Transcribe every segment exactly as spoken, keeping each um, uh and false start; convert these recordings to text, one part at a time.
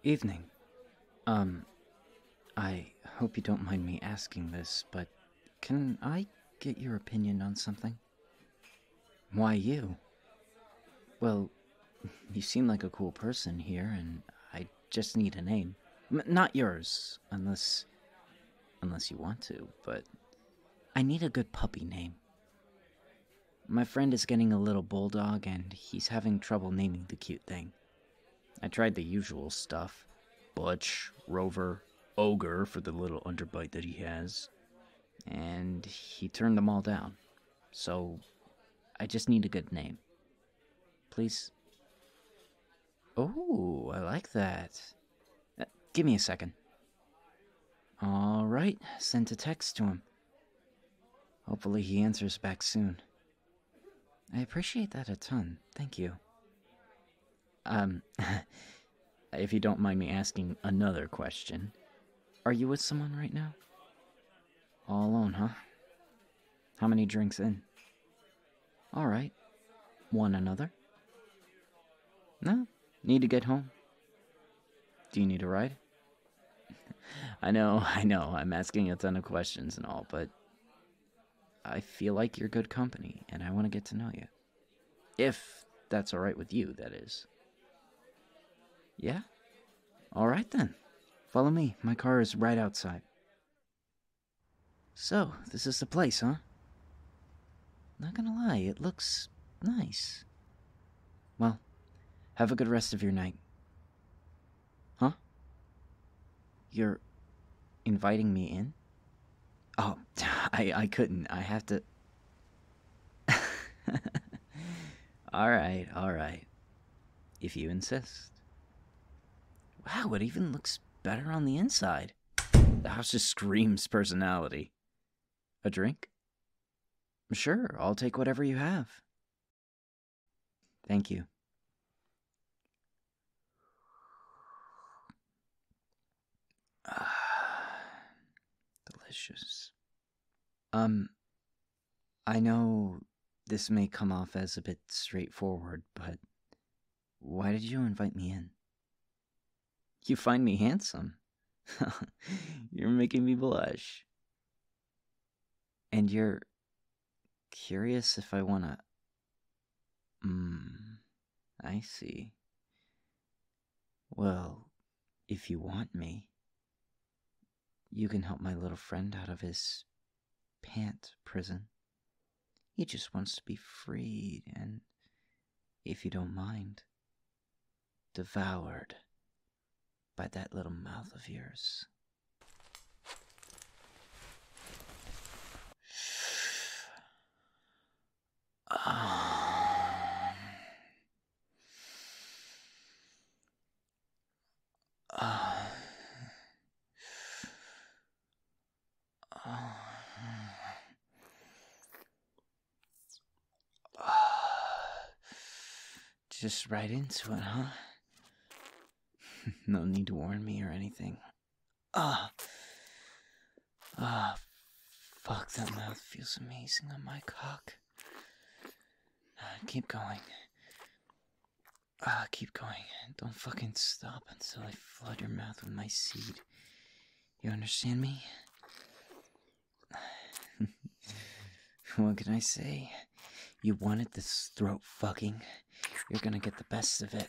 Evening. Um, I hope you don't mind me asking this, but can I get your opinion on something? Why you? Well, you seem like a cool person here, and I just need a name. M- not yours, unless... unless you want to, but... I need a good puppy name. My friend is getting a little bulldog, and he's having trouble naming the cute thing. I tried the usual stuff. Butch, Rover, Ogre for the little underbite that he has. And he turned them all down. So, I just need a good name. Please? Oh, I like that. Uh, give me a second. Alright, sent a text to him. Hopefully he answers back soon. I appreciate that a ton, thank you. Um, if you don't mind me asking another question, are you with someone right now? All alone, huh? How many drinks in? Alright. One another? No? Need to get home? Do you need a ride? I know, I know, I'm asking a ton of questions and all, but I feel like you're good company, and I want to get to know you. If that's alright with you, that is. Yeah? Alright then. Follow me, my car is right outside. So, this is the place, huh? Not gonna lie, it looks nice. Well, have a good rest of your night. Huh? You're inviting me in? Oh, I, I couldn't. I have to... Alright, alright. If you insist. Wow, it even looks better on the inside. The house just screams personality. A drink? Sure, I'll take whatever you have. Thank you. Ah, delicious. Um, I know this may come off as a bit straightforward, but why did you invite me in? You find me handsome. You're making me blush. And you're curious if I wanna... Hmm, I see. Well, if you want me, you can help my little friend out of his pant prison. He just wants to be freed and, if you don't mind, devoured by that little mouth of yours. Um, uh, uh, just right into it, huh? No need to warn me or anything. Ah, ah, fuck, that mouth feels amazing on my cock. Keep going. Ah, keep going. Don't fucking stop until I flood your mouth with my seed. You understand me? What can I say? You wanted this throat fucking. You're gonna get the best of it.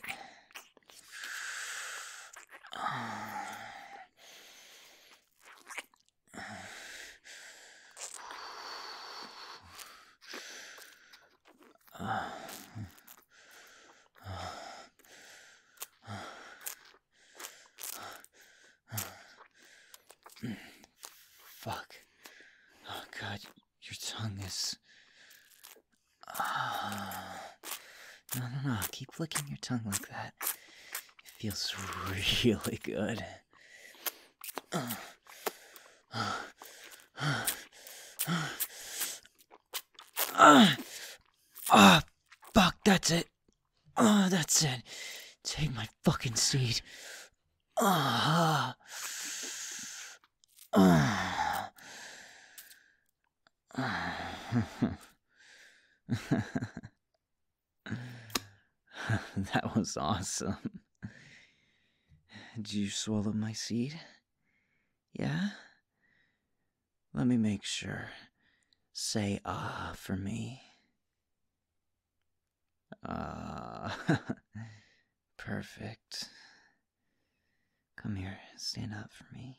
Fuck. Oh god, your tongue is... Uh, no, no, no, keep licking your tongue like that. It feels really good. Uh, uh, uh, uh, oh, fuck, that's it. Oh, that's it. Take my fucking seed. Ah. Uh, uh. That was awesome. Did you swallow my seed? Yeah? Let me make sure. Say ah for me. Ah. Perfect. Come here, stand up for me.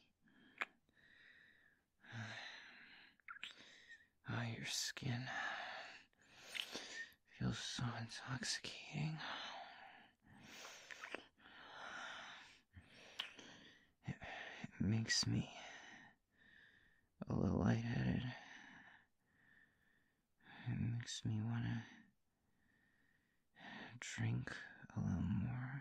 Oh, your skin feels so intoxicating. It, it makes me a little lightheaded. It makes me want to drink a little more.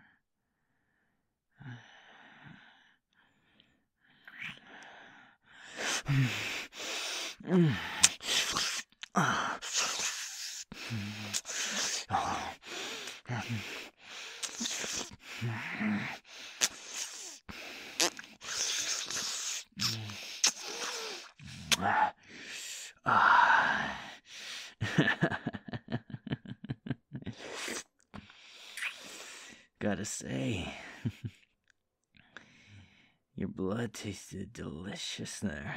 Gotta say, your blood tasted delicious there.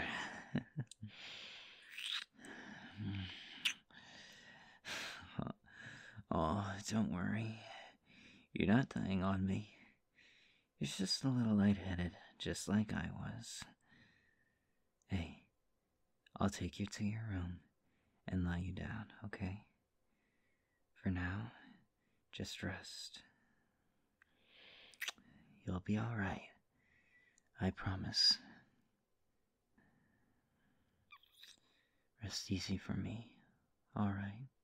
Oh, don't worry. You're not dying on me. You're just a little lightheaded, just like I was. Hey, I'll take you to your room and lie you down, okay? For now, just rest. You'll be alright. I promise. Rest easy for me, alright?